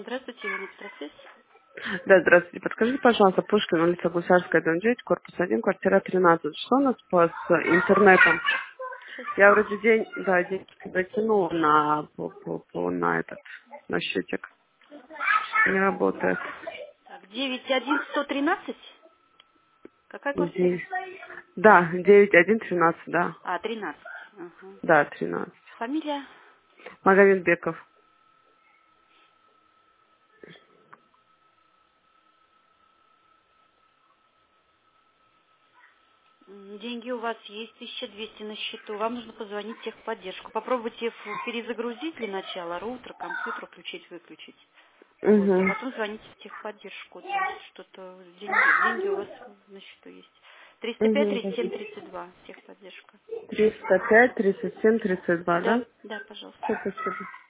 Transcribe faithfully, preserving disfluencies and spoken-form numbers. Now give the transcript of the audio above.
Здравствуйте, Елена Процесс. Да, здравствуйте. Подскажите, пожалуйста, Пушкин, улица Гусарская, дом девять, корпус один, квартира тринадцать. Что у нас по с интернетом? Сейчас, Я вроде секундочку. день, да, деньги закинула на, по, по, по- на этот, на счетик. Не работает. Так, девять один сто тринадцать. Какая квартира? Девять. Да, девять один тринадцать, да. А, тринадцать. Ага. Да, тринадцать. Фамилия? Магомедбеков. М, Деньги у вас есть, тысяча двести на счету. Вам нужно позвонить в техподдержку. Попробуйте в- перезагрузить для начала роутер, компьютер, включить, выключить. Вот. А Угу. потом звоните в техподдержку. То есть что-то, деньги, деньги у вас на счету есть. триста пять Угу. тридцать семь тридцать два. Техподдержка. триста пять тридцать семь тридцать два, Да, да? да, пожалуйста. Все, спасибо.